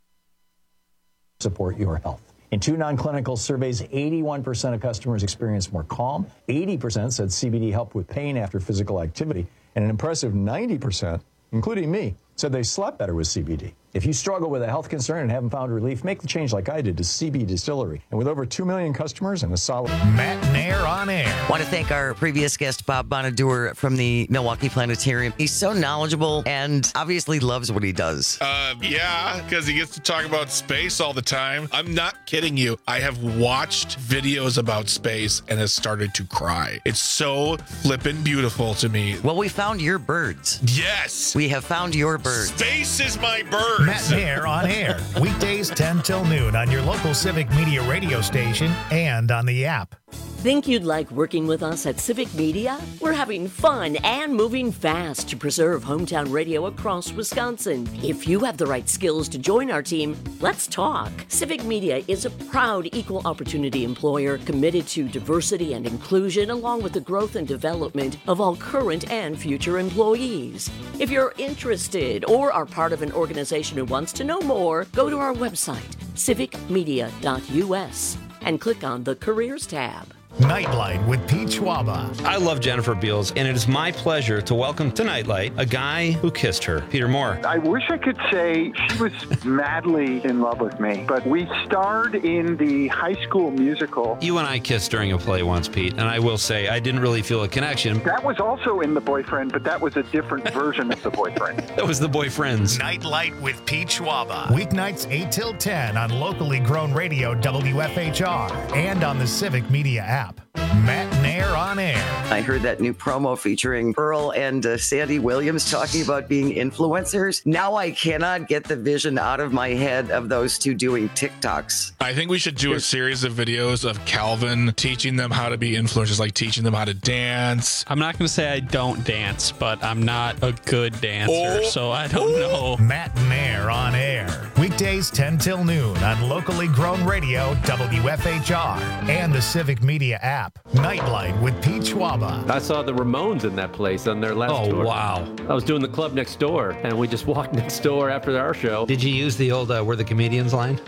support your health. In two non-clinical surveys, eighty-one percent of customers experienced more calm. eighty percent said C B D helped with pain after physical activity. And an impressive ninety percent, including me, said they slept better with C B D. If you struggle with a health concern and haven't found relief, make the change like I did to C B Distillery. And with over two million customers and a solid... Matt Nair on air. I want to thank our previous guest, Bob Bonaduer from the Milwaukee Planetarium. He's so knowledgeable and obviously loves what he does. Uh, yeah, because he gets to talk about space all the time. I'm not kidding you. I have watched videos about space and has started to cry. It's so flippin' beautiful to me. Well, we found your birds. Yes. We have found your birds. Space is my bird. Matt Nair on air. Weekdays ten till noon on your local Civic Media radio station and on the app. Think you'd like working with us at Civic Media? We're having fun and moving fast to preserve hometown radio across Wisconsin. If you have the right skills to join our team, let's talk. Civic Media is a proud equal opportunity employer committed to diversity and inclusion along with the growth and development of all current and future employees. If you're interested or are part of an organization who wants to know more, go to our website, civic media dot U S, and click on the Careers tab. Nightlight with Pete Schwaba. I love Jennifer Beals, and it is my pleasure to welcome to Nightlight a guy who kissed her, Peter Moore. I wish I could say she was madly in love with me, but we starred in the High School Musical. You and I kissed during a play once, Pete, and I will say I didn't really feel a connection. That was also in The Boyfriend, but that was a different version of The Boyfriend. That was The Boyfriends. Nightlight with Pete Schwaba. Weeknights eight till ten on locally grown radio W F H R and on the Civic Media app. Matt Nair on air. I heard that new promo featuring Earl and uh, Sandy Williams talking about being influencers. Now I cannot get the vision out of my head of those two doing TikToks. I think we should do a series of videos of Calvin teaching them how to be influencers, like teaching them how to dance. I'm not going to say I don't dance, but I'm not a good dancer, oh. so I don't know. Matt Nair on air. Weekdays ten till noon on locally grown radio W F H R and the Civic Media app. Nightlight with Pete Schwaba. I saw the Ramones in that place on their last oh, tour. Oh, wow. I was doing the club next door, and we just walked next door after our show. Did you use the old uh, "We're the Comedians" line?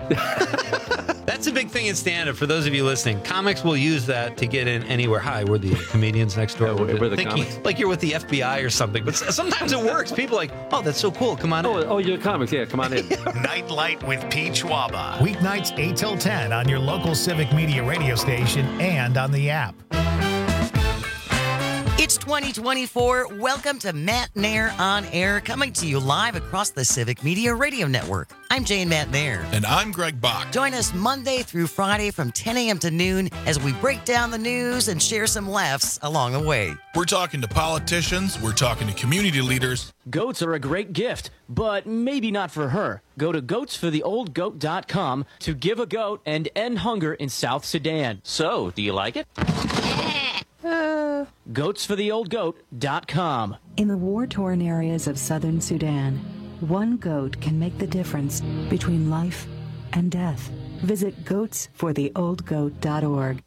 That's a big thing in stand-up. For those of you listening, comics will use that to get in anywhere. Hi, we're the comedians next door. Yeah, we're, we're the thinking, comics. like you're with the F B I or something. But sometimes it works. People are like, oh, that's so cool. Come on oh, in. Oh, you're comics. Yeah, come on in. Nightlight with Pete Schwaba. Weeknights eight till ten on your local Civic Media radio station and on the app. It's twenty twenty-four. Welcome to Matt Nair on Air, coming to you live across the Civic Media Radio Network. I'm Jane Matt Nair. And I'm Greg Bach. Join us Monday through Friday from ten a.m. to noon as we break down the news and share some laughs along the way. We're talking to politicians. We're talking to community leaders. Goats are a great gift, but maybe not for her. Go to goats for the old goat dot com to give a goat and end hunger in South Sudan. So, do you like it? Uh, goats for the old goat dot com. In the war-torn areas of southern Sudan, one goat can make the difference between life and death. Visit goats for the old goat dot org.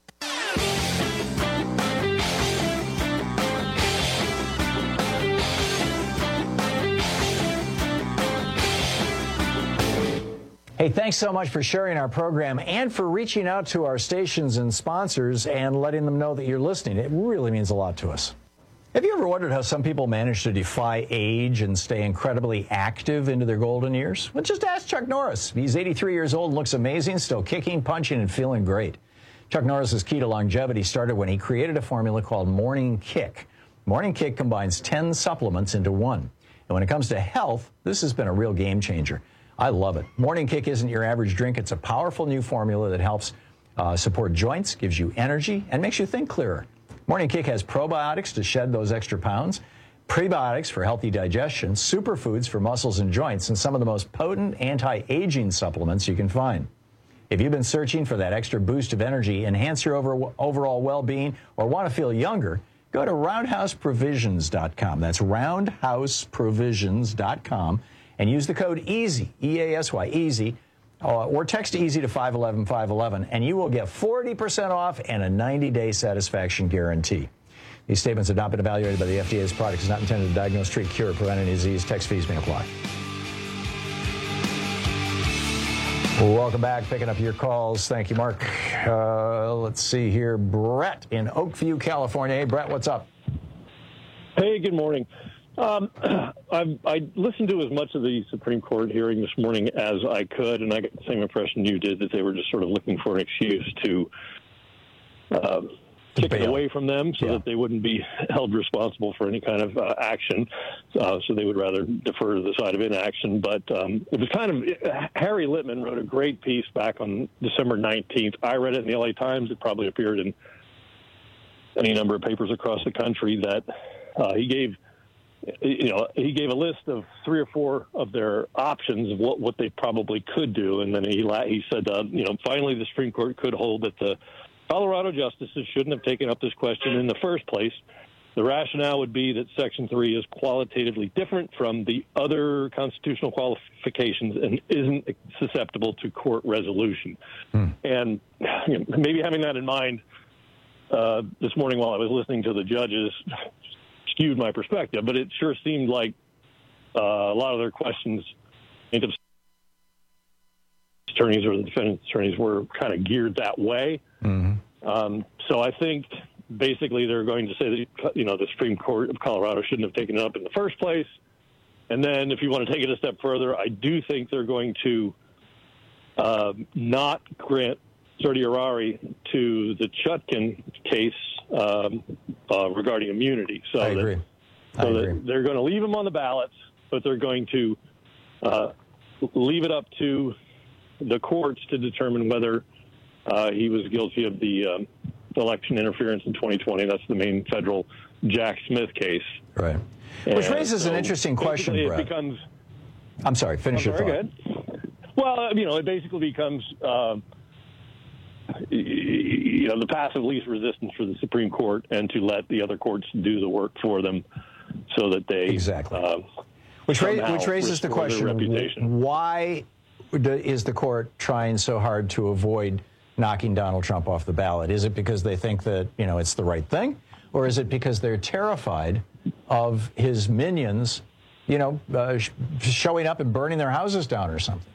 Hey, thanks so much for sharing our program and for reaching out to our stations and sponsors and letting them know that you're listening. It really means a lot to us. Have you ever wondered how some people manage to defy age and stay incredibly active into their golden years? Well, just ask Chuck Norris. He's eighty-three years old, looks amazing, still kicking, punching, and feeling great. Chuck Norris's key to longevity started when he created a formula called Morning Kick. Morning Kick combines ten supplements into one. And when it comes to health, this has been a real game changer. I love it. Morning Kick isn't your average drink. It's a powerful new formula that helps uh, support joints, gives you energy, and makes you think clearer. Morning Kick has probiotics to shed those extra pounds, prebiotics for healthy digestion, superfoods for muscles and joints, and some of the most potent anti-aging supplements you can find. If you've been searching for that extra boost of energy, enhance your over, overall well-being, or want to feel younger, go to roundhouse provisions dot com. That's roundhouse provisions dot com, and use the code EASY, E A S Y, EASY, uh, or text EASY to five one one five one one, and you will get forty percent off and a ninety-day satisfaction guarantee. These statements have not been evaluated by the F D A. This product is not intended to diagnose, treat, cure, or prevent any disease. Text fees may apply. Welcome back. Picking up your calls. Thank you, Mark. Uh, let's see here. Brett in Oakview, California. Hey, Brett, what's up? Hey, good morning. Um, I've, I listened to as much of the Supreme Court hearing this morning as I could, and I got the same impression you did, that they were just sort of looking for an excuse to uh, kick it away from them so yeah. that they wouldn't be held responsible for any kind of uh, action. Uh, so they would rather defer to the side of inaction. But um, it was kind of, Harry Litman wrote a great piece back on December nineteenth. I read it in the L A Times. It probably appeared in any number of papers across the country that uh, he gave, you know, he gave a list of three or four of their options of what, what they probably could do. And then he, he said, uh, you know, finally the Supreme Court could hold that the Colorado justices shouldn't have taken up this question in the first place. The rationale would be that Section three is qualitatively different from the other constitutional qualifications and isn't susceptible to court resolution. Hmm. And you know, maybe having that in mind uh, this morning while I was listening to the judges skewed my perspective, but it sure seemed like uh, a lot of their questions, attorneys or the defendant's attorneys, were kind of geared that way. Mm-hmm. Um, so I think basically they're going to say that, you know, the Supreme Court of Colorado shouldn't have taken it up in the first place. And then if you want to take it a step further, I do think they're going to uh, not grant certiorari to the Chutkan case um, uh, regarding immunity. So I agree. That, so I agree. That they're going to leave him on the ballots, but they're going to uh, leave it up to the courts to determine whether uh, he was guilty of the um, election interference in twenty twenty. That's the main federal Jack Smith case. Right. Which And raises so an interesting question, it Brett. Becomes, I'm sorry, finish I'm your sorry, thought. go ahead. Well, you know, it basically becomes, uh, you know, the path of least resistance for the Supreme Court and to let the other courts do the work for them so that they exactly. Uh, which, ra- which raises the question, why is the court trying so hard to avoid knocking Donald Trump off the ballot? Is it because they think that, you know, it's the right thing? Or is it because they're terrified of his minions, you know, uh, sh- showing up and burning their houses down or something?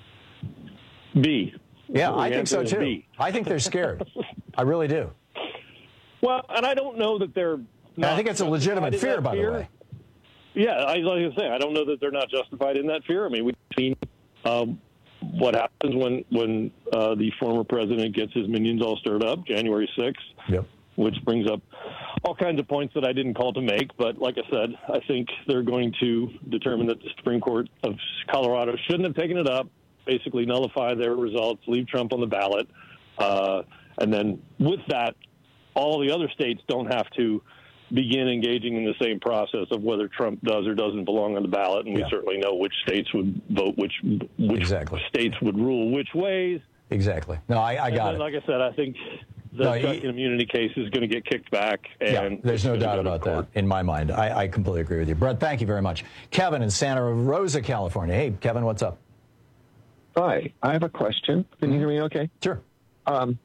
B. Yeah, The I think so, answer is too. B. I think they're scared. I really do. Well, and I don't know that they're not I think it's a legitimate justified in fear, that by fear. the way. Yeah, I like to say, I don't know that they're not justified in that fear. I mean, we've seen um, what happens when, when uh, the former president gets his minions all stirred up, January sixth, yep. which brings up all kinds of points that I didn't call to make. But like I said, I think they're going to determine that the Supreme Court of Colorado shouldn't have taken it up, basically nullify their results, leave Trump on the ballot. Uh, and then with that, all the other states don't have to begin engaging in the same process of whether Trump does or doesn't belong on the ballot. And yeah. we certainly know which states would vote, which which exactly. states would rule which ways. Exactly. No, I, I got and then, it. Like I said, I think the No, Chutkan immunity case is going to get kicked back. And yeah, there's no doubt about that in my mind. I, I completely agree with you. Brett, thank you very much. Kevin in Santa Rosa, California. Hey, Kevin, what's up? Hi, I have a question. Can you hear me okay? Sure. Um,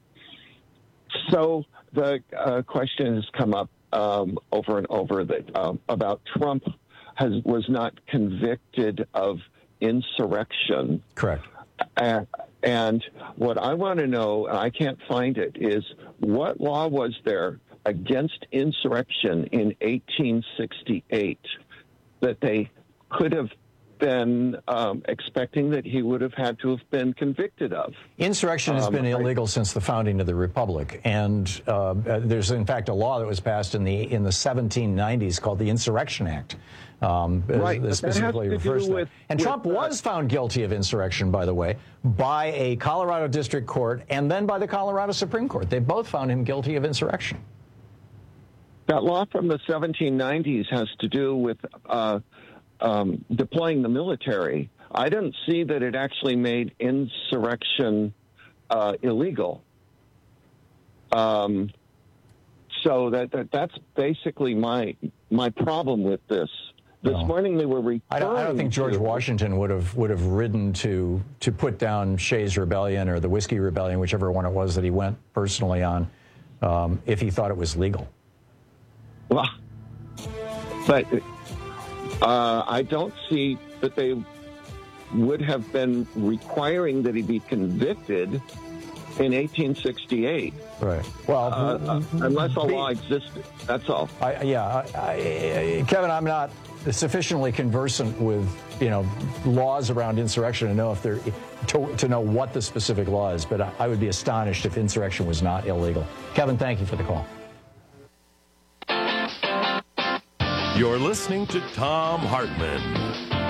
so the uh, question has come up um, over and over that um, about Trump has was not convicted of insurrection. Correct. Uh, and what I want to know, and I can't find it, is what law was there against insurrection in eighteen sixty-eight that they could have been um, expecting that he would have had to have been convicted of? Insurrection has um, been I, illegal since the founding of the republic, and uh, there's in fact a law that was passed in the in the seventeen nineties called the Insurrection Act. Um, right, that specifically refers to with, that. And with, Trump uh, was found guilty of insurrection, by the way, by a Colorado district court and then by the Colorado Supreme Court. They both found him guilty of insurrection. That law from the seventeen nineties has to do with uh, um, deploying the military. I didn't see that it actually made insurrection uh, illegal. Um, so that, that that's basically my my problem with this. This No. morning they were referring I don't, I don't think George to, Washington would have would have ridden to to put down Shays' Rebellion or the Whiskey Rebellion, whichever one it was that he went personally on, um, if he thought it was legal. Well, but uh, I don't see that they would have been requiring that he be convicted in eighteen sixty-eight. Right. Well, uh, unless a law existed. That's all. I, yeah, I, I, Kevin, I'm not sufficiently conversant with you know laws around insurrection to know if they're to, to know what the specific law is. But I, I would be astonished if insurrection was not illegal. Kevin, thank you for the call. You're listening to Thom Hartmann.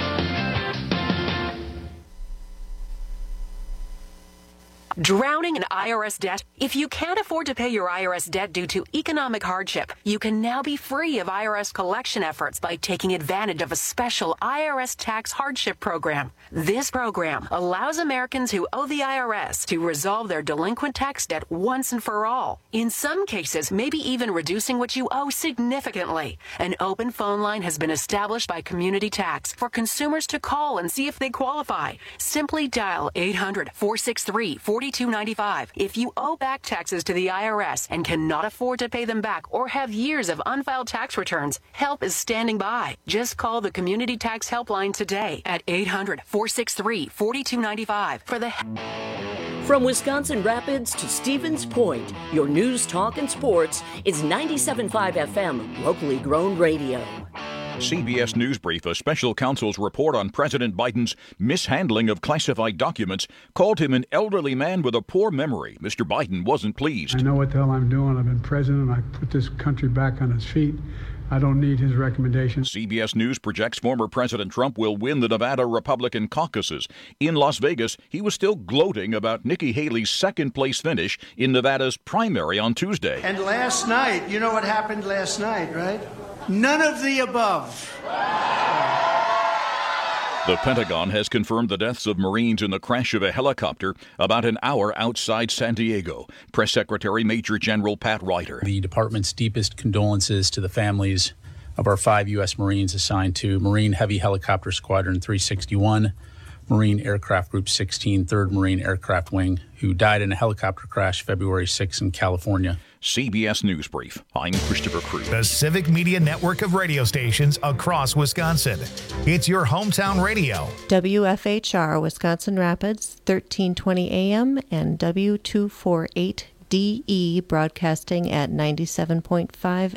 Drowning in I R S debt? If you can't afford to pay your I R S debt due to economic hardship, you can now be free of I R S collection efforts by taking advantage of a special I R S tax hardship program. This program allows Americans who owe the I R S to resolve their delinquent tax debt once and for all. In some cases, maybe even reducing what you owe significantly. An open phone line has been established by Community Tax for consumers to call and see if they qualify. Simply dial eight hundred, four six three, four two nine five. If you owe back taxes to the I R S and cannot afford to pay them back or have years of unfiled tax returns, help is standing by. Just call the Community Tax Helpline today at eight hundred, four six three, four two nine five for the... From Wisconsin Rapids to Stevens Point, your news, talk, and sports is ninety-seven point five F M, locally grown radio. C B S News Brief, a special counsel's report on President Biden's mishandling of classified documents, called him an elderly man with a poor memory. Mister Biden wasn't pleased. I know what the hell I'm doing. I've been president. I put this country back on its feet. I don't need his recommendations. C B S News projects former President Trump will win the Nevada Republican caucuses. In Las Vegas, he was still gloating about Nikki Haley's second-place finish in Nevada's primary on Tuesday. And last night, you know what happened last night, right? None of the above. The Pentagon has confirmed the deaths of Marines in the crash of a helicopter about an hour outside San Diego. Press Secretary Major General Pat Ryder. The department's deepest condolences to the families of our five U S Marines assigned to Marine Heavy Helicopter Squadron three sixty-one, Marine Aircraft Group sixteen, third Marine Aircraft Wing, who died in a helicopter crash February sixth in California. C B S News Brief. I'm Christopher Cruz. The Civic Media network of radio stations across Wisconsin. It's your hometown radio. W F H R Wisconsin Rapids, thirteen twenty A M and W two forty-eight D E broadcasting at ninety-seven point five